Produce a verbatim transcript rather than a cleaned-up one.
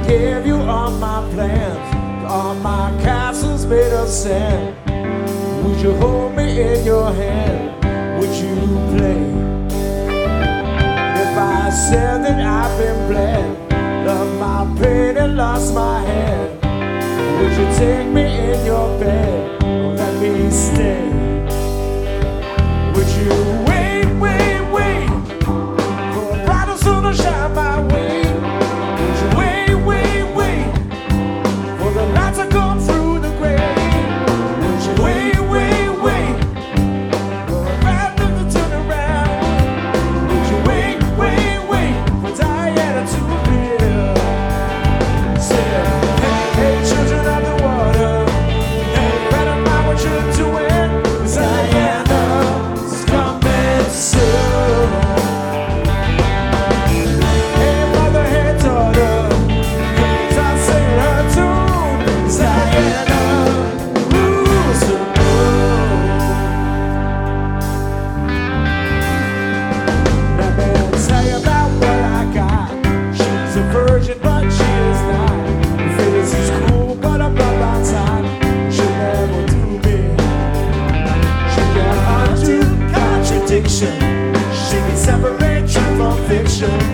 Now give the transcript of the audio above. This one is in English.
gave you all my plans, all my castles made of sand. Would you hold me in your hand? Would you play? If I said that I've been bled, loved my pain and lost my head, would you take me in your bed or let me stay? Would you wait, wait, wait for a brighter sun to shine my way? Would you wait, wait, wait for the light to come through the gray? Would you wait, wait, wait for a raptor to turn around? Would you wait, wait, wait for Diana to appear? Say, hey, hey, children of the water, hey, better mind what you're doing, 'cause Diana's coming soon. Hey, mother, hey, daughter, hey, start singing her tune, 'cause Diana rules the world. Let me tell you about what I got. She's a virgin, but she is not. Her face is cool, but I'm not my type. She'll never do me. She can undo contradiction. She can separate truth from fiction.